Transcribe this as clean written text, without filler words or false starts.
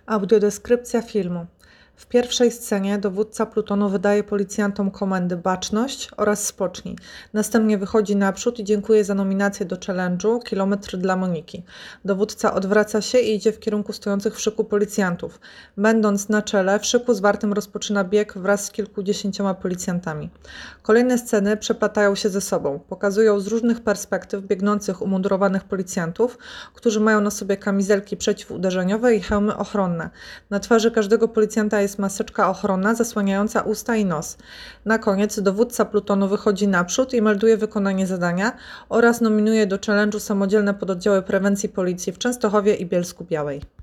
Audiodeskrypcja filmu. W pierwszej scenie dowódca plutonu wydaje policjantom komendy baczność oraz spocznij. Następnie wychodzi naprzód i dziękuje za nominację do challenge'u Kilometr dla Moniki. Dowódca odwraca się i idzie w kierunku stojących w szyku policjantów. Będąc na czele, w szyku zwartym rozpoczyna bieg wraz z kilkudziesięcioma policjantami. Kolejne sceny przeplatają się ze sobą. Pokazują z różnych perspektyw biegnących umundurowanych policjantów, którzy mają na sobie kamizelki przeciwuderzeniowe i hełmy ochronne. Na twarzy każdego policjanta jest maseczka ochronna zasłaniająca usta i nos. Na koniec dowódca plutonu wychodzi naprzód i melduje wykonanie zadania oraz nominuje do challenge'u samodzielne pododdziały prewencji policji w Częstochowie i Bielsku-Białej.